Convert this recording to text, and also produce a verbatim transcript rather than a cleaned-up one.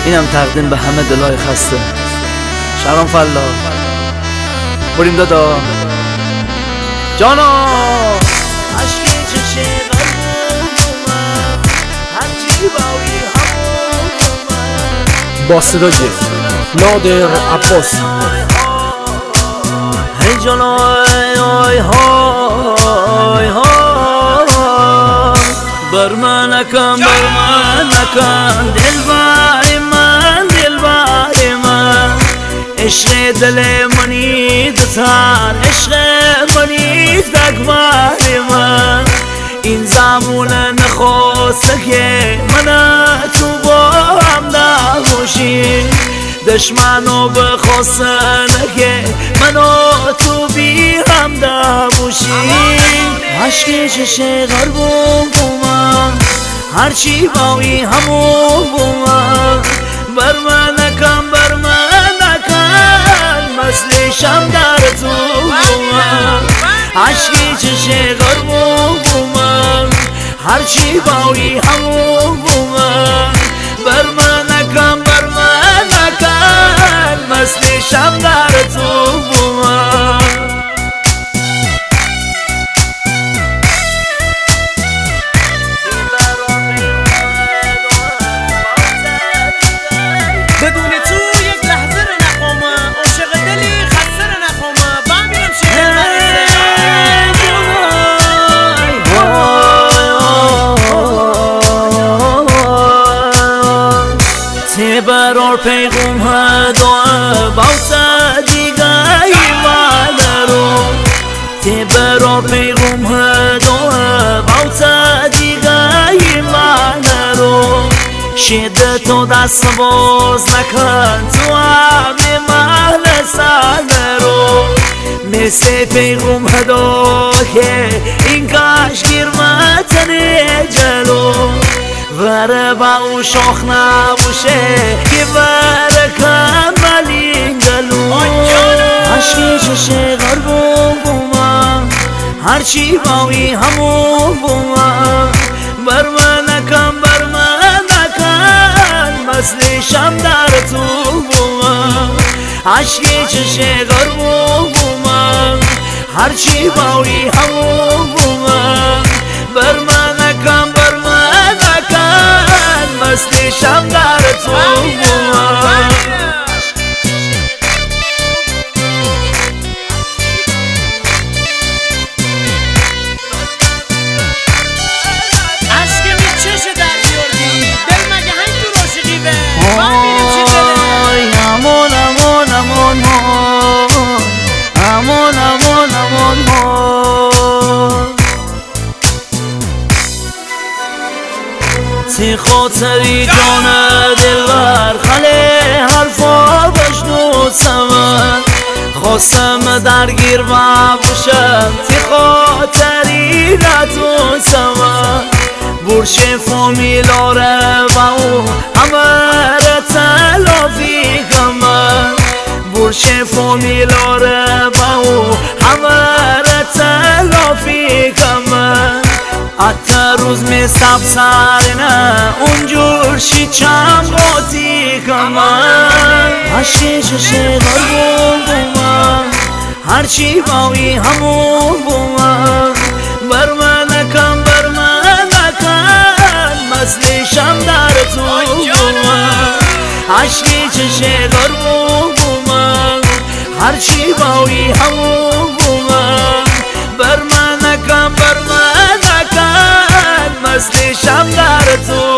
اینم تقدیم به همه دلای خسته. شهرام فلا بریم دادا جانا عشقی چشه با صدای نادر عباسی. هی جانا های های های بر من نکن بر من نکن دل بر من دل بر من عشق دل منی دتر عشق منی دگبر من این زمون نخواسته که من تو با هم نباشیم دشمنو بخواستن که منو تو بی هم نباشیم عشقی چشه غربون بومن هرچی باوی همون بومن بر من نکن بر من نکن مثلشم در تو بومن عشقی چشه غربون بومن هرچی باوی همون بومن بر من نکن بر من نکن مثلشم در تو بومن بدون تو یک لحظه رو نخوامم عاشق دلی خسته رو نخوامم بمیرم شیر تی برار پیغم هدوه باوسا دیگه ایمان رو تی برار پیغم هدوه باوسا دیگه ایمان رو شدت و دست باز نکن تو همه محل سن رو مثل پیغم هدا که این کاش گیرمتن جلو وره با او شاخ نباشه که وره کمالین گلو عشقی چشه غربون بومن هرچی باوی همون بومن بر من نکن بر من نکن مثلشم در تو بومن عشقی چشه غربون بومن هرچی باوی همون بومن بر من نکن بر من نکن مثلشم در تو بومن امون امون امون تی خاطری جان دلبر خله حرفا بشنوسم خواستم درگیر باشم تی خاطری نتونسم برش فامیلاره و او همه را تلافی کنم برش فامیلاره و او همه را تلافی کنم حتی روز می سب سرنه اونجور شی چند باتی کنم عشقی چشه غربون بومن هرچی باوی همون بومن بر من نکن بر من نکن مثلشم در تو بومن عشقی چشه غربون بومن هرچی باوی همون بومن بر من نکن بر من نکن مثلشم در تو